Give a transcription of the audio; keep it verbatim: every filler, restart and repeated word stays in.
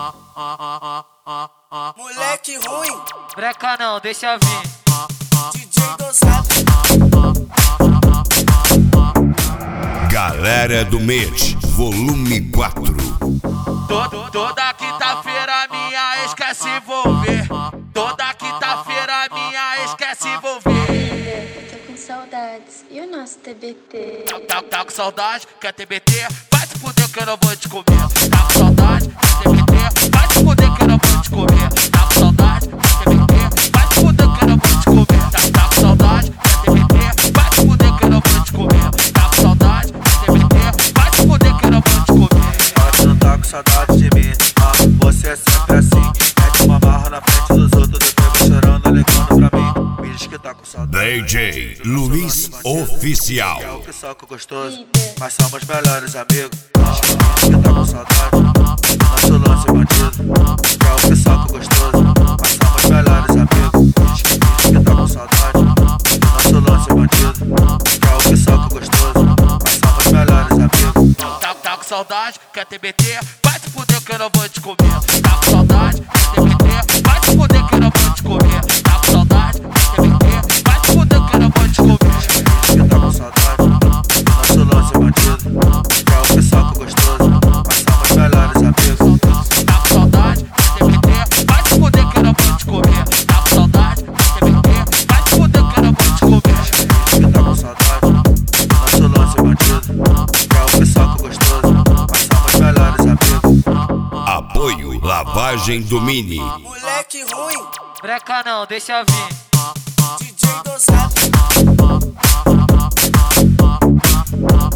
Moleque ruim, Breca não, deixa vir. D J dosado. Galera do mês, volume quatro. Todo, toda quinta-feira minha ex quer se envolver. Toda quinta-feira minha ex quer se envolver. Tô com saudades. E o nosso T B T? Tá, tá, tá com saudade, quer T B T? Vai se fuder que eu não vou te comer. Tá com saudade, quer T B T? Vai se fuder que eu não vou te comer. Tá com saudade, quer T B T? Vai se fuder que eu não vou te comer. Tá, tá com saudade, quer T B T? Vai se fuder que eu não vou te comer. Tá com saudade, quer T B T? Vai se fuder que eu não vou te comer. Ela não tá com saudade de mim, ah, você é sempre assim. Mete uma barra na frente dos outros, depois vai chorando, alegando pra mim. Me diz que tá com saudade. D J Luiz Oficial. É o que soca gostoso, mas somos melhores amigos. Diz que, diz que tá com saudade, nosso lance bandido. É o que soca gostoso, mas somos melhores amigos. Diz que, diz que tá com saudade, nosso lance bandido. É o que soca gostoso, mas somos melhores amigos. Tá, tá com saudade, quer T B T? Vai se fuder que eu não vou te comer. Tá com saudade, quer T B T? Vai se fuder que eu não vou te comer. Tá com saudade, quer T B T? Vai se fuder que eu não vou te comer. Diz que tá com saudade, nosso lance bandido. É o que soca gostoso, mas somos melhores amigos. Tá com saudade, quer T B T? Vai se fuder que eu não vou te comer. Tá com saudade, quer T B T? Vai se fuder que eu não vou te comer. Diz que tá com saudade, nosso lance bandido. É o que soca gostoso, mas somos melhores amigos. Apoio Lavagem do Mini. Moleque ruim, Breca não, deixa vir. D J dosado.